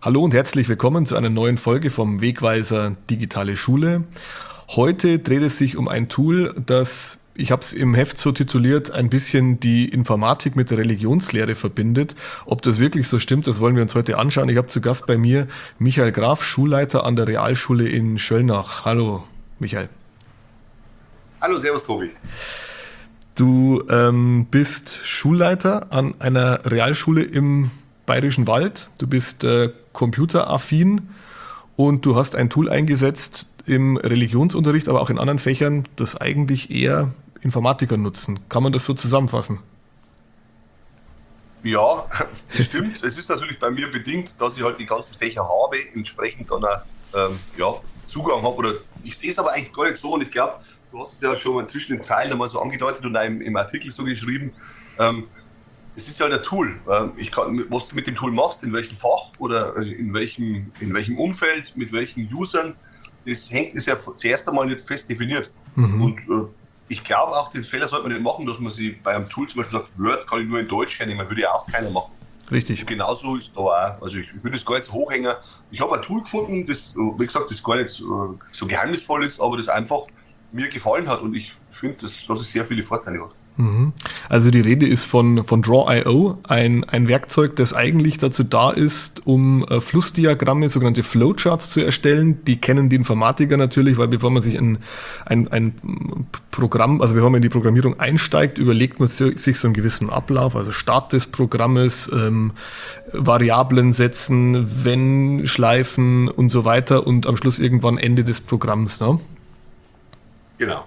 Hallo und herzlich willkommen zu einer neuen Folge vom Wegweiser Digitale Schule. Heute dreht es sich um ein Tool, das, ich habe es im Heft so tituliert, ein bisschen die Informatik mit der Religionslehre verbindet. Ob das wirklich so stimmt, das wollen wir uns heute anschauen. Ich habe zu Gast bei mir Michael Graf, Schulleiter an der Realschule in Schöllnach. Hallo, Michael. Hallo, servus Tobi. Du bist Schulleiter an einer Realschule im Bayerischen Wald. Du bist computeraffin und du hast ein Tool eingesetzt im Religionsunterricht, aber auch in anderen Fächern, das eigentlich eher Informatiker nutzen. Kann man das so zusammenfassen? Ja, das stimmt. Es ist natürlich bei mir bedingt, dass ich halt die ganzen Fächer habe, entsprechend dann auch ja, Zugang habe. Oder ich sehe es aber eigentlich gar nicht so und ich glaube, du hast es ja schon mal zwischen den Zeilen einmal so angedeutet und auch im Artikel so geschrieben. Es ist ja halt ein Tool. Was du mit dem Tool machst, in welchem Fach oder in welchem Umfeld, mit welchen Usern, ist ja zuerst einmal nicht fest definiert. Mhm. Und ich glaube auch, den Fehler sollte man nicht machen, dass man sich bei einem Tool zum Beispiel sagt, Word kann ich nur in Deutsch hernehmen, würde ja auch keiner machen. Richtig. Und genauso ist da auch. Also ich würde das gar nicht so hochhängen. Ich habe ein Tool gefunden, das, wie gesagt, das gar nicht so geheimnisvoll ist, aber das einfach mir gefallen hat und ich finde, dass es sehr viele Vorteile hat. Mhm. Also die Rede ist von Draw.io, ein Werkzeug, das eigentlich dazu da ist, um Flussdiagramme, sogenannte Flowcharts zu erstellen. Die kennen die Informatiker natürlich, weil bevor man sich ein Programm, also bevor man in die Programmierung einsteigt, überlegt man sich so einen gewissen Ablauf, also Start des Programmes, Variablen setzen, wenn, Schleifen und so weiter und am Schluss irgendwann Ende des Programms. Ne? Genau.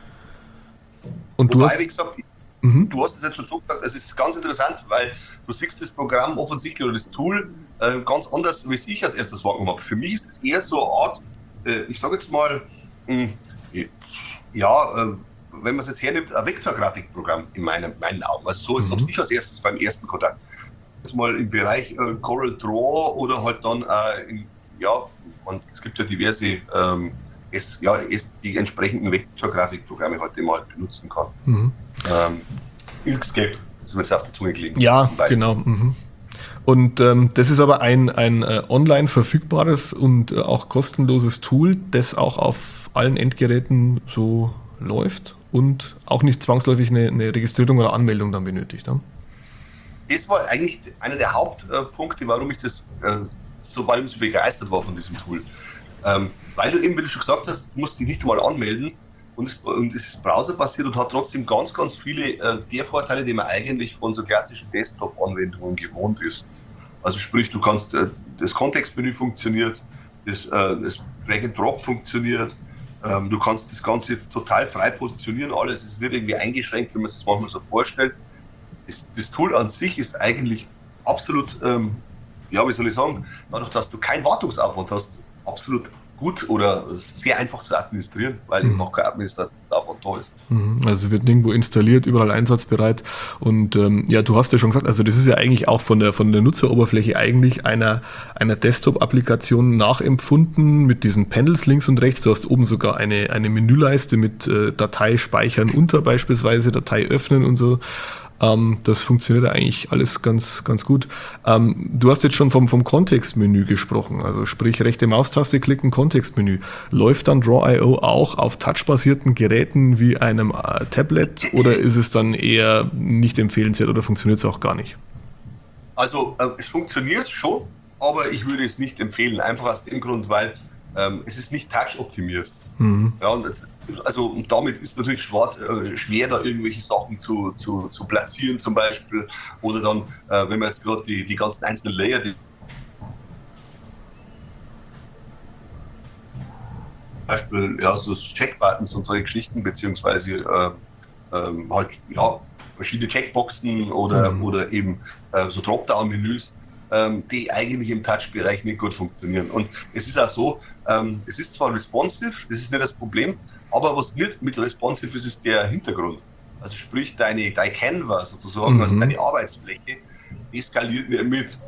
Und du Wobei, hast... wie gesagt, Mhm. du hast es jetzt schon so gesagt, es ist ganz interessant, weil du siehst das Programm offensichtlich oder das Tool ganz anders, wie es ich als erstes wahrgenommen habe. Für mich ist es eher so eine Art, ich sage jetzt mal, mh, ja, wenn man es jetzt hernimmt, ein Vektorgrafikprogramm in meinen Augen. Also so habe Mhm. ich als erstes beim ersten Kontakt. Jetzt mal im Bereich Corel Draw oder halt dann ja, es gibt ja diverse die entsprechenden Vektorgrafikprogramme heute mal benutzen kann. Mhm. Inkscape ist mir jetzt auf die Zunge gelegen, Ja, zum Beispiel. genau. Mhm. Und das ist aber ein online verfügbares und auch kostenloses Tool, das auch auf allen Endgeräten so läuft und auch nicht zwangsläufig eine Registrierung oder Anmeldung dann benötigt. Ne? Das war eigentlich einer der Hauptpunkte, warum ich warum ich so begeistert war von diesem Tool. Weil du eben, wie du schon gesagt hast, musst dich nicht einmal anmelden und es ist browserbasiert und hat trotzdem ganz, ganz viele der Vorteile, die man eigentlich von so klassischen Desktop-Anwendungen gewohnt ist. Also sprich, du kannst, das Kontextmenü funktioniert, das Drag and Drop funktioniert, du kannst das Ganze total frei positionieren, alles ist nicht irgendwie eingeschränkt, wie man sich das manchmal so vorstellt. Das Tool an sich ist eigentlich absolut, ja, wie soll ich sagen, dadurch, dass du keinen Wartungsaufwand hast, absolut gut oder sehr einfach zu administrieren, weil Mhm. einfach kein Administrationsaufwand da ist. Mhm. Also wird nirgendwo installiert, überall einsatzbereit. Und ja, du hast ja schon gesagt, also das ist ja eigentlich auch von der Nutzeroberfläche eigentlich einer Desktop-Applikation nachempfunden mit diesen Panels links und rechts. Du hast oben sogar eine Menüleiste mit Datei speichern unter beispielsweise, Datei öffnen und so. Das funktioniert eigentlich alles ganz, ganz gut. Du hast jetzt schon vom Kontextmenü gesprochen, also sprich rechte Maustaste klicken, Kontextmenü. Läuft dann Draw.io auch auf touchbasierten Geräten wie einem Tablet oder ist es dann eher nicht empfehlenswert oder funktioniert es auch gar nicht? Also es funktioniert schon, aber ich würde es nicht empfehlen, einfach aus dem Grund, weil es ist nicht touch-optimiert. Mhm. Ja, und damit ist natürlich schwer, da irgendwelche Sachen zu platzieren zum Beispiel. Oder dann, wenn man jetzt gerade die ganzen einzelnen Layer, die zum Beispiel ja, so Checkbuttons und solche Geschichten, beziehungsweise halt ja, verschiedene Checkboxen Mhm. oder eben so Dropdown-Menüs, die eigentlich im Touch-Bereich nicht gut funktionieren. Und es ist auch so, es ist zwar responsive, das ist nicht das Problem, aber was nicht mit responsive ist, ist der Hintergrund. Also sprich, deine Canva sozusagen, also Mhm. deine Arbeitsfläche, die skaliert nicht mit.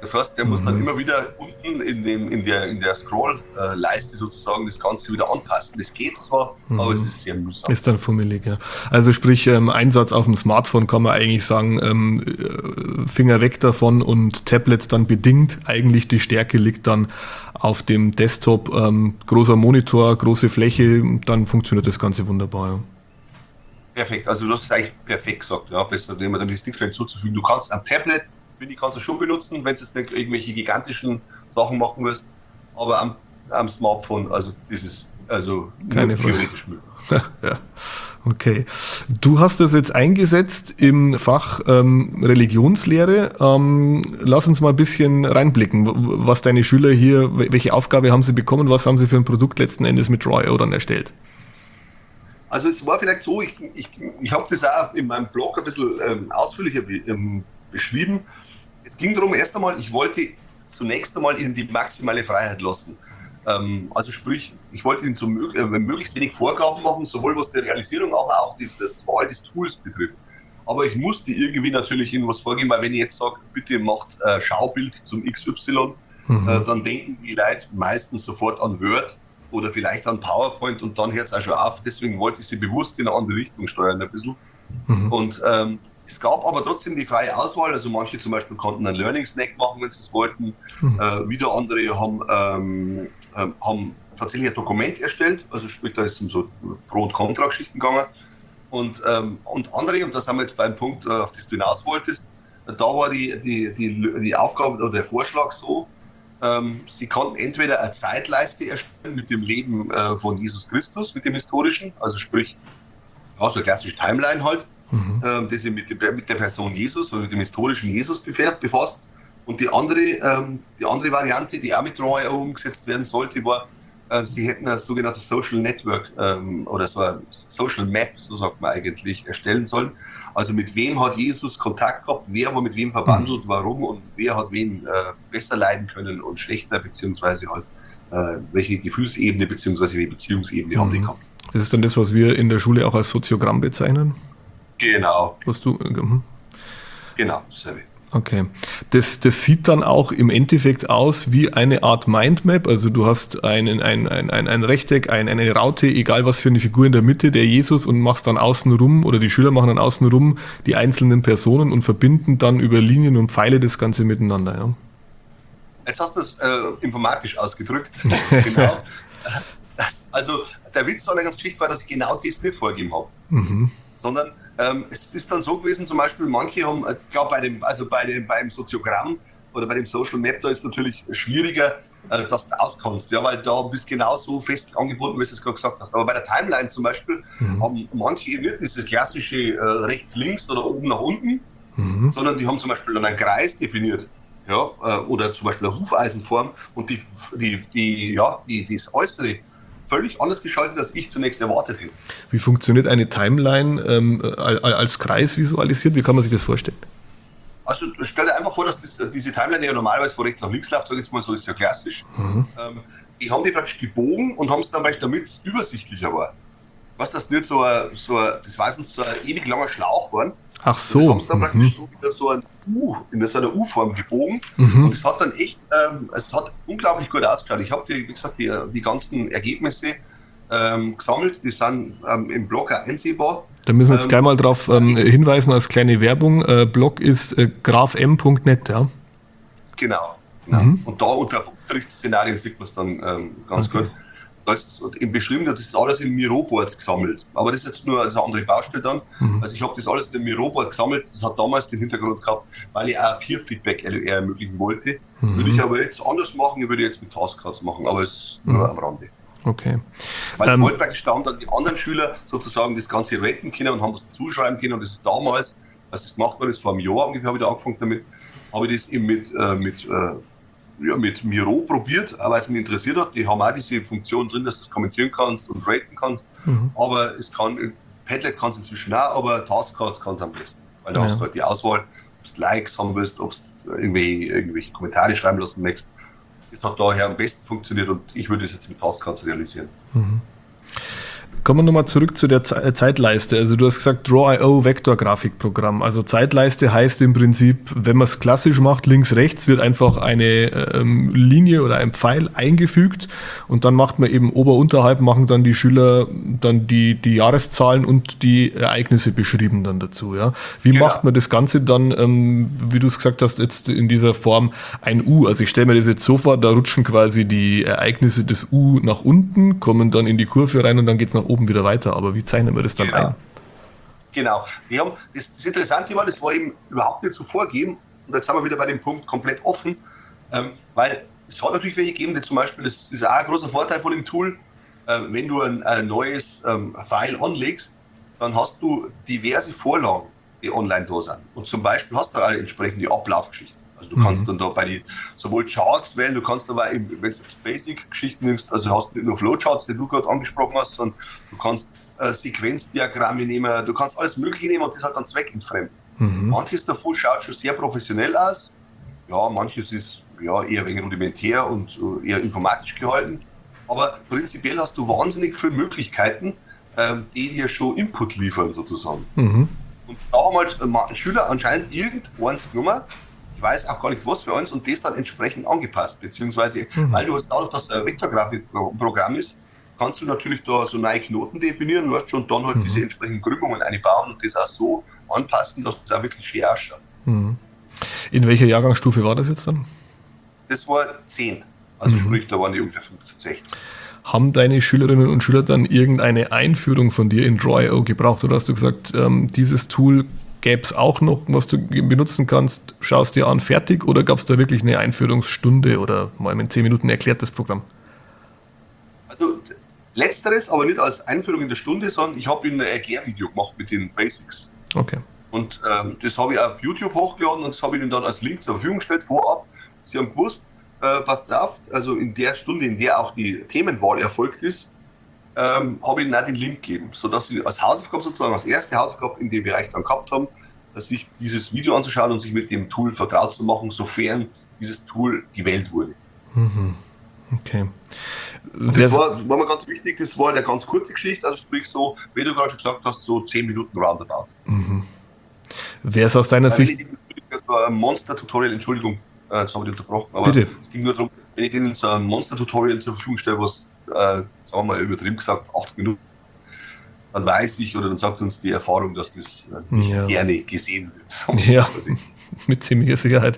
Das heißt, der muss dann immer wieder unten in der Scroll-Leiste sozusagen das Ganze wieder anpassen. Das geht zwar, aber es ist sehr mühsam. Ist dann fummelig, ja. Also sprich, Einsatz auf dem Smartphone kann man eigentlich sagen, Finger weg davon und Tablet dann bedingt. Eigentlich die Stärke liegt dann auf dem Desktop, großer Monitor, große Fläche, dann funktioniert das Ganze wunderbar, ja. Perfekt, also du hast es eigentlich perfekt gesagt. Ja, besser, dann ist nichts mehr hinzuzufügen. Du kannst am Tablet, finde ich, kannst du schon benutzen, wenn du jetzt nicht irgendwelche gigantischen Sachen machen willst, aber am Smartphone, also das ist keine theoretisch möglich. Ja, okay. Du hast das jetzt eingesetzt im Fach Religionslehre. Lass uns mal ein bisschen reinblicken, was deine Schüler hier, welche Aufgabe haben sie bekommen, was haben sie für ein Produkt letzten Endes mit Royal dann erstellt? Also es war vielleicht so, ich habe das auch in meinem Blog ein bisschen ausführlicher beschrieben. Es ging darum, erst einmal, ich wollte zunächst einmal ihnen die maximale Freiheit lassen. Also sprich, ich wollte ihnen möglichst wenig Vorgaben machen, sowohl was die Realisierung, aber auch das Wahl des Tools betrifft. Aber ich musste irgendwie natürlich ihnen was vorgeben, weil wenn ich jetzt sage, bitte macht Schaubild zum XY, dann denken die Leute meistens sofort an Word oder vielleicht an PowerPoint und dann hört es auch schon auf. Deswegen wollte ich sie bewusst in eine andere Richtung steuern ein bisschen. Und es gab aber trotzdem die freie Auswahl. Also manche zum Beispiel konnten einen Learning Snack machen, wenn sie es wollten. Wieder andere haben tatsächlich ein Dokument erstellt. Also sprich, da ist es um so Pro- und Kontra-Geschichten gegangen. Und andere, und das haben wir jetzt beim Punkt, auf das du hinaus wolltest, da war die Aufgabe oder der Vorschlag so, sie konnten entweder eine Zeitleiste erstellen mit dem Leben von Jesus Christus, mit dem historischen, also sprich, ja, so eine klassische Timeline halt, die sich mit der Person Jesus oder mit dem historischen Jesus befasst. Und die andere Variante, die auch mit Roy umgesetzt werden sollte, war, sie hätten ein sogenanntes Social Network oder so ein Social Map, so sagt man eigentlich, erstellen sollen. Also mit wem hat Jesus Kontakt gehabt, wer war mit wem verbandelt, warum und wer hat wen besser leiden können und schlechter, beziehungsweise halt welche Gefühlsebene beziehungsweise welche Beziehungsebene haben die gehabt. Das ist dann das, was wir in der Schule auch als Soziogramm bezeichnen? Genau. Was du? Genau, dasselbe. Okay. Das sieht dann auch im Endeffekt aus wie eine Art Mindmap. Also du hast ein Rechteck, eine Raute, egal was für eine Figur in der Mitte, der Jesus, und machst dann außenrum, oder die Schüler machen dann außenrum die einzelnen Personen und verbinden dann über Linien und Pfeile das Ganze miteinander. Ja. Jetzt hast du es informatisch ausgedrückt. Genau. Also der Witz an der ganzen Geschichte war, dass ich genau das nicht vorgegeben habe. Sondern es ist dann so gewesen, zum Beispiel, manche haben, klar, beim Soziogramm oder bei dem Social Map, da ist es natürlich schwieriger, dass du auskannst, ja, weil da bist du genauso fest angebunden, wie du es gerade gesagt hast. Aber bei der Timeline zum Beispiel haben manche eben nicht dieses klassische rechts-links oder oben nach unten, sondern die haben zum Beispiel dann einen Kreis definiert, ja, oder zum Beispiel eine Hufeisenform und das Äußere völlig anders geschaltet, als ich zunächst erwartet hätte. Wie funktioniert eine Timeline als Kreis visualisiert? Wie kann man sich das vorstellen? Also stell dir einfach vor, dass diese Timeline, die ja normalerweise von rechts nach links läuft, sag ich jetzt mal so, ist ja klassisch. Die haben die praktisch gebogen und haben es dann, damit es übersichtlicher war. Was das nicht das war so ein ewig langer Schlauch waren. Ach so. Das haben sie dann praktisch so wieder in so einer U-Form gebogen. Und es hat dann echt, es hat unglaublich gut ausgeschaut. Ich habe wie gesagt, die ganzen Ergebnisse gesammelt, die sind im Blog auch einsehbar. Da müssen wir jetzt gleich mal drauf hinweisen als kleine Werbung. Blog ist grafm.net, ja? Genau. Und da unter Unterrichtsszenarien sieht man es dann ganz gut. Das ist eben beschrieben, das ist alles in Miroboards gesammelt. Aber das ist jetzt nur eine andere Baustelle dann. Also ich habe das alles in Miroboard gesammelt. Das hat damals den Hintergrund gehabt, weil ich auch Peer-Feedback ermöglichen wollte. Würde ich aber jetzt anders machen, ich würde jetzt mit Taskcards machen, aber es ist nur am Rande. Okay. Weil ich wollte praktisch dann die anderen Schüler sozusagen das Ganze raten können und haben was zuschreiben können. Und das ist damals, als es gemacht wurde, das vor einem Jahr ungefähr, habe ich da angefangen damit, habe ich das eben mit Miro probiert, weil es mich interessiert hat. Die haben auch diese Funktion drin, dass du es kommentieren kannst und raten kannst. Aber Padlet kann es inzwischen auch, aber Taskcards kann es am besten. Weil da hast du halt die Auswahl, ob du Likes haben willst, ob du irgendwelche Kommentare schreiben lassen möchtest. Das hat daher am besten funktioniert und ich würde es jetzt mit Taskcards realisieren. Kommen wir nochmal zurück zu der Zeitleiste. Also du hast gesagt Draw.io Vektorgrafikprogramm. Also Zeitleiste heißt im Prinzip, wenn man es klassisch macht, links, rechts wird einfach eine Linie oder ein Pfeil eingefügt und dann macht man eben unterhalb machen dann die Schüler dann die Jahreszahlen und die Ereignisse beschrieben dann dazu. Ja? Wie macht man das Ganze dann, wie du es gesagt hast, jetzt in dieser Form ein U? Also ich stelle mir das jetzt so vor, da rutschen quasi die Ereignisse des U nach unten, kommen dann in die Kurve rein und dann geht es nach oben wieder weiter. Aber wie zeichnen wir das dann ein? Genau. Das Interessante war, das war eben überhaupt nicht so vorgegeben. Und jetzt sind wir wieder bei dem Punkt komplett offen, weil es hat natürlich welche gegeben, die zum Beispiel, das ist auch ein großer Vorteil von dem Tool, wenn du ein neues File anlegst, dann hast du diverse Vorlagen, die online da sind. Und zum Beispiel hast du auch entsprechende Ablaufgeschichten. Also du kannst dann da sowohl Charts wählen, du kannst aber, wenn du jetzt Basic-Geschichten nimmst, also hast du nicht nur Flowcharts, die du gerade angesprochen hast, sondern du kannst Sequenzdiagramme nehmen, du kannst alles Mögliche nehmen und das halt dann zweckentfremden. Manches davon schaut schon sehr professionell aus, ja, manches ist eher ein wenig rudimentär und eher informatisch gehalten, aber prinzipiell hast du wahnsinnig viele Möglichkeiten, die dir schon Input liefern sozusagen. Und da haben halt Schüler anscheinend irgendeins genommen, ich weiß auch gar nicht was für uns, und das dann entsprechend angepasst, beziehungsweise, weil du hast dadurch, dass es ein Vektorgrafikprogramm ist, kannst du natürlich da so neue Knoten definieren, weißt du, und dann halt diese entsprechenden Krümmungen einbauen und das auch so anpassen, dass es auch wirklich schön ausschaut. In welcher Jahrgangsstufe war das jetzt dann? Das war 10, also sprich, da waren die ungefähr 15, 16. Haben deine Schülerinnen und Schüler dann irgendeine Einführung von dir in Draw.io gebraucht oder hast du gesagt, dieses Tool gäbe es auch noch, was du benutzen kannst, schaust dir an, fertig, oder gab es da wirklich eine Einführungsstunde oder mal in 10 Minuten erklärt das Programm? Also letzteres, aber nicht als Einführung in der Stunde, sondern ich habe ein Erklärvideo gemacht mit den Basics. Okay. Und das habe ich auf YouTube hochgeladen und das habe ich ihnen dann als Link zur Verfügung gestellt, vorab. Sie haben gewusst, passt auf, also in der Stunde, in der auch die Themenwahl erfolgt ist, habe ich ihnen auch den Link gegeben, sodass sie als Hausaufgabe sozusagen, als erste Hausaufgabe in dem Bereich dann gehabt haben, sich dieses Video anzuschauen und sich mit dem Tool vertraut zu machen, sofern dieses Tool gewählt wurde. Okay. Das war mir ganz wichtig, das war eine ganz kurze Geschichte, also sprich so, wie du gerade schon gesagt hast, so 10 Minuten roundabout. Wer ist aus deiner Sicht... Das war ein Monster-Tutorial, Entschuldigung, jetzt habe ich unterbrochen, aber Bitte. Es ging nur darum, wenn ich denen so ein Monster-Tutorial zur Verfügung stelle, was, sagen wir mal übertrieben gesagt, 80 Minuten, dann weiß ich oder dann sagt uns die Erfahrung, dass das nicht gerne gesehen wird. Ja, mit ziemlicher Sicherheit.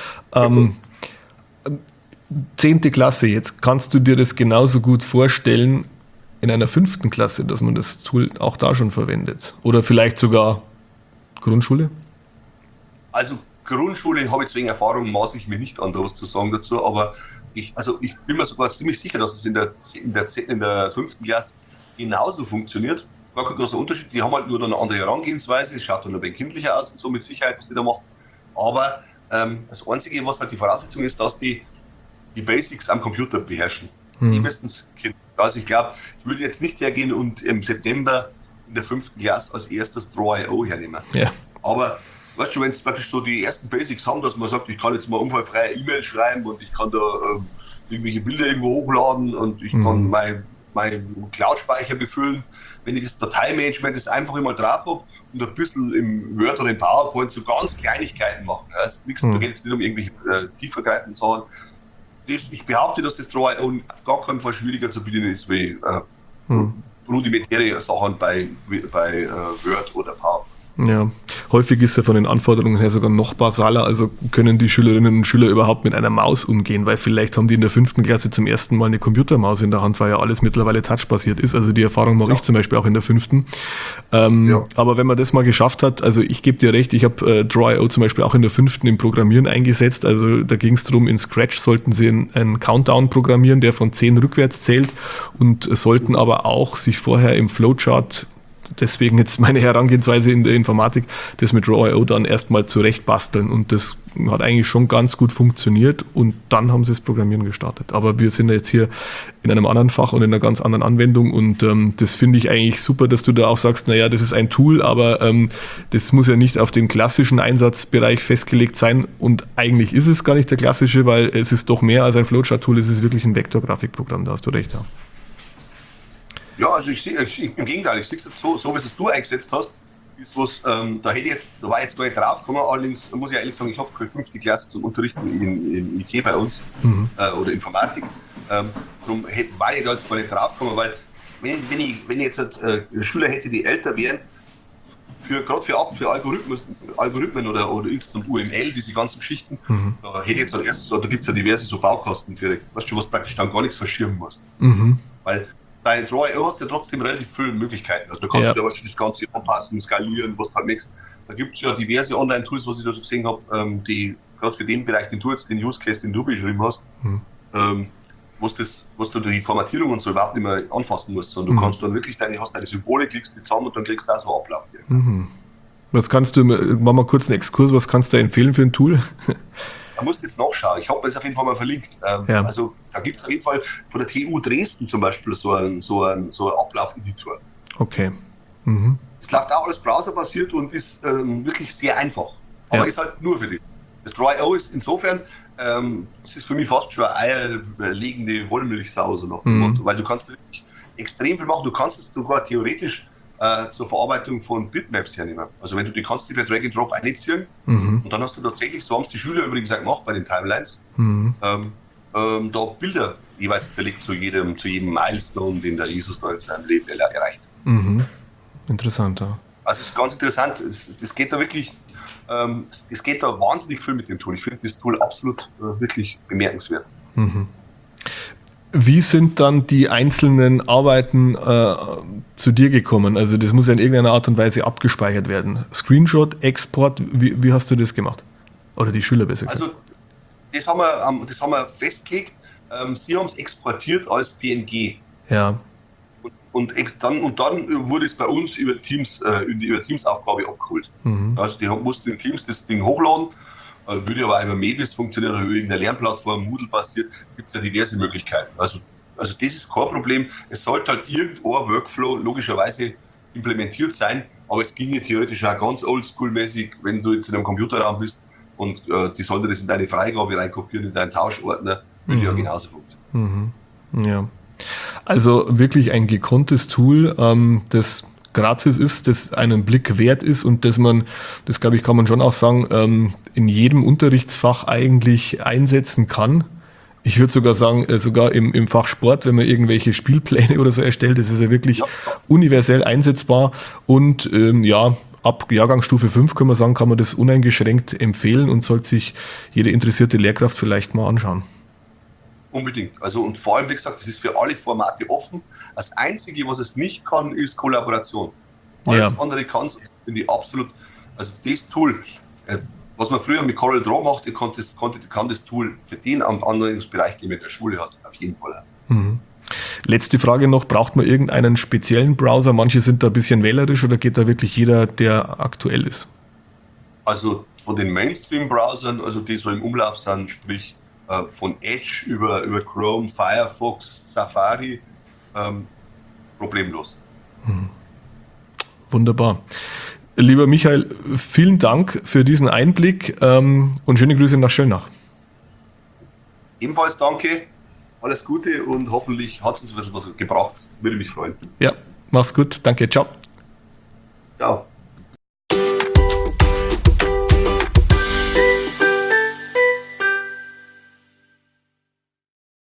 10. Klasse, jetzt kannst du dir das genauso gut vorstellen in einer 5. Klasse, dass man das Tool auch da schon verwendet? Oder vielleicht sogar Grundschule? Also Grundschule habe ich wegen Erfahrung, maße ich mir nicht an, da was zu sagen dazu, aber ich bin mir sogar ziemlich sicher, dass es in der 5. Klasse genauso funktioniert. Gar kein großer Unterschied, die haben halt nur eine andere Herangehensweise, es schaut dann ein wenig kindlicher aus und so mit Sicherheit, was die da machen. Aber das Einzige, was halt die Voraussetzung ist, dass die Basics am Computer beherrschen. Die müssen es kennen. Also ich glaube, ich würde jetzt nicht hergehen und im September in der 5. Klasse als erstes Draw.io hernehmen. Ja. Aber weißt du, wenn es praktisch so die ersten Basics haben, dass man sagt, ich kann jetzt mal unfallfreie E-Mail schreiben und ich kann da irgendwelche Bilder irgendwo hochladen und ich kann meinen Cloud-Speicher befüllen. Wenn ich das Dateimanagement das einfach immer drauf habe und ein bisschen im Word oder im PowerPoint so ganz Kleinigkeiten machen. Da geht es nicht um irgendwelche tiefergreifenden Sachen. Ich behaupte, dass das Draw.io auf gar keinen Fall schwieriger zu bedienen ist wie rudimentäre Sachen bei Word oder PowerPoint. Ja, häufig ist ja von den Anforderungen her sogar noch basaler, also können die Schülerinnen und Schüler überhaupt mit einer Maus umgehen, weil vielleicht haben die in der 5. Klasse zum ersten Mal eine Computermaus in der Hand, weil ja alles mittlerweile touchbasiert ist, also die Erfahrung mache ich zum Beispiel auch in der 5. Aber wenn man das mal geschafft hat, also ich gebe dir recht, ich habe Draw.io zum Beispiel auch in der 5. im Programmieren eingesetzt, also da ging es darum, in Scratch sollten sie einen Countdown programmieren, der von 10 rückwärts zählt und sollten aber auch sich vorher im Flowchart, deswegen jetzt meine Herangehensweise in der Informatik, das mit Draw.io dann erstmal zurechtbasteln und das hat eigentlich schon ganz gut funktioniert und dann haben sie das Programmieren gestartet. Aber wir sind ja jetzt hier in einem anderen Fach und in einer ganz anderen Anwendung und das finde ich eigentlich super, dass du da auch sagst, naja, das ist ein Tool, aber das muss ja nicht auf den klassischen Einsatzbereich festgelegt sein und eigentlich ist es gar nicht der klassische, weil es ist doch mehr als ein Flowchart-Tool, es ist wirklich ein Vektorgrafikprogramm, da hast du recht. Ja. Ja, also im Gegenteil, ich sehe es jetzt so wie es du eingesetzt hast, ist was, da war jetzt gar nicht drauf gekommen, allerdings muss ich ehrlich sagen, ich habe keine 5. Klasse zum Unterrichten in IT bei uns oder Informatik. Darum war ich da jetzt gar nicht drauf gekommen, weil wenn ich jetzt Schüler hätte, die älter wären, gerade für Algorithmen oder insgesamt UML, diese ganzen Geschichten, da hätte ich jetzt da gibt es ja diverse so Baukasten direkt, weißt du, was praktisch dann gar nichts verschirmen musst. Weil bei Draw.io hast du ja trotzdem relativ viele Möglichkeiten. Also da kannst du ja das Ganze anpassen, skalieren, was du halt möchtest. Da gibt es ja diverse Online-Tools, was ich da so gesehen habe, die gerade für den Bereich, den Use Case, den du beschrieben hast, was du die Formatierung und so überhaupt nicht mehr anfassen musst, sondern du kannst dann wirklich hast deine Symbole, klickst die zusammen und dann kriegst du auch so einen Ablauf. Was kannst du, mach mal kurz einen Exkurs, was kannst du empfehlen für ein Tool? Da musst du jetzt nachschauen. Ich habe es auf jeden Fall mal verlinkt. Also da gibt es auf jeden Fall von der TU Dresden zum Beispiel so einen Ablaufeditor. Okay. Es läuft auch alles browserbasiert und ist wirklich sehr einfach. Aber ist halt nur für dich. Das Draw.io ist insofern, es ist für mich fast schon eine eierlegende Wollmilchsau, so nach dem Motto, weil du kannst wirklich extrem viel machen. Du kannst es sogar theoretisch zur Verarbeitung von Bitmaps hernehmen. Also wenn du kannst die per Drag and Drop einziehen und dann hast du tatsächlich, so haben es die Schüler übrigens auch gemacht bei den Timelines, da Bilder jeweils verlegt zu jedem Milestone, den der Jesus da in seinem Leben erreicht. Interessant, ja. Also es ist ganz interessant. Es geht da wirklich, es geht da wahnsinnig viel mit dem Tool. Ich finde das Tool absolut wirklich bemerkenswert. Wie sind dann die einzelnen Arbeiten zu dir gekommen? Also das muss ja in irgendeiner Art und Weise abgespeichert werden. Screenshot, Export, wie hast du das gemacht? Oder die Schüler besser gesagt? Also das haben wir festgelegt. Sie haben es exportiert als PNG. Ja. Und dann wurde es bei uns über Teams-Aufgabe abgeholt. Also die mussten in Teams das Ding hochladen. Würde aber auch über Mebis funktionieren oder über irgendeine Lernplattform, Moodle basiert, gibt es ja diverse Möglichkeiten. Also das ist kein Problem. Es sollte halt irgendein Workflow logischerweise implementiert sein, aber es ginge theoretisch auch ganz oldschool-mäßig, wenn du jetzt in einem Computerraum bist und die sollte das in deine Freigabe reinkopieren, in deinen Tauschordner, würde ja genauso funktionieren. Ja. Also wirklich ein gekonntes Tool, das gratis ist, das einen Blick wert ist und das glaube ich, kann man schon auch sagen, in jedem Unterrichtsfach eigentlich einsetzen kann. Ich würde sogar sagen, sogar im Fach Sport, wenn man irgendwelche Spielpläne oder so erstellt, das ist ja wirklich universell einsetzbar und ab Jahrgangsstufe 5 kann man sagen, kann man das uneingeschränkt empfehlen und sollte sich jede interessierte Lehrkraft vielleicht mal anschauen. Unbedingt. Also und vor allem, wie gesagt, das ist für alle Formate offen. Das Einzige, was es nicht kann, ist Kollaboration. Alles andere kann es, finde ich absolut. Also das Tool, was man früher mit Corel Draw macht, kann das Tool für den Anwendungsbereich, den man in der Schule hat, auf jeden Fall. Letzte Frage noch, braucht man irgendeinen speziellen Browser? Manche sind da ein bisschen wählerisch oder geht da wirklich jeder, der aktuell ist? Also von den Mainstream-Browsern, also die so im Umlauf sind, sprich von Edge über Chrome, Firefox, Safari, problemlos. Wunderbar. Lieber Michael, vielen Dank für diesen Einblick und schöne Grüße nach Schöllnach. Ebenfalls danke, alles Gute und hoffentlich hat es uns was gebracht. Würde mich freuen. Ja, mach's gut. Danke, ciao. Ciao.